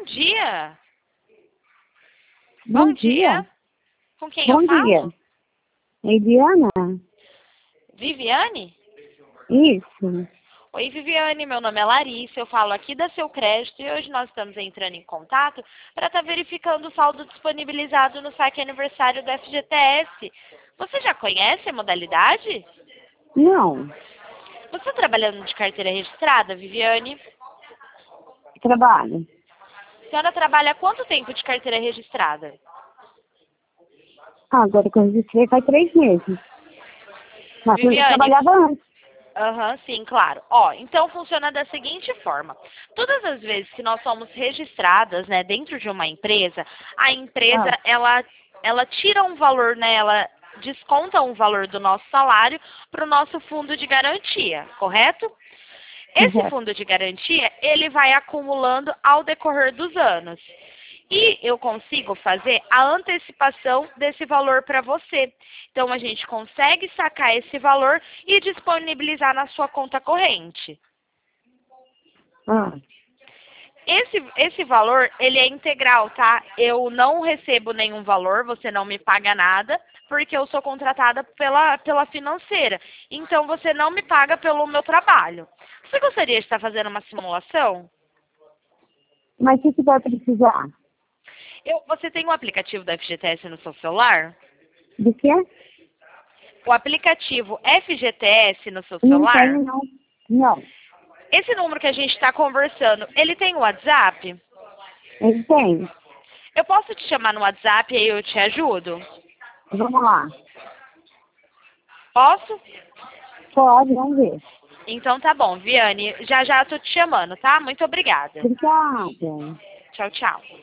dia. Bom dia. Com quem Bom eu falo? dia. Eliana? Viviane? Isso. Oi, Viviane, meu nome é Larissa, eu falo aqui da Seu Crédito e hoje nós estamos entrando em contato para estar verificando o saldo disponibilizado no saque aniversário do FGTS. Você já conhece a modalidade? Não. Você está trabalhando de carteira registrada, Viviane? Trabalho. A senhora trabalha há quanto tempo de carteira registrada? Agora que eu registrei faz 3 meses. Mas eu Viviane, trabalhava antes. aham, sim, claro. Ó, então funciona da seguinte forma. Todas as vezes que nós somos registradas, né, dentro de uma empresa, a empresa, Ah, ela tira um valor, né, ela desconta um valor do nosso salário para o nosso fundo de garantia, correto? Esse correto. fundo de garantia, ele vai acumulando ao decorrer dos anos. E eu consigo fazer a antecipação desse valor para você. Então, a gente consegue sacar esse valor e disponibilizar na sua conta corrente. Ah, Esse valor, ele é integral, tá? Eu não recebo nenhum valor, você não me paga nada, porque eu sou contratada pela financeira. Então, você não me paga pelo meu trabalho. Você gostaria de estar fazendo uma simulação? mas o que vai precisar? Você tem o aplicativo da FGTS no seu celular? De quê? O aplicativo FGTS no seu Não celular? tenho, não. Não. Esse número que a gente está conversando, ele tem o WhatsApp? Ele tem. Eu posso te chamar no WhatsApp e aí eu te ajudo? Vamos lá. Posso? Pode, vamos ver. Então tá bom, Viane. Já já tô te chamando, tá? Muito obrigada. Obrigada. Tchau, tchau.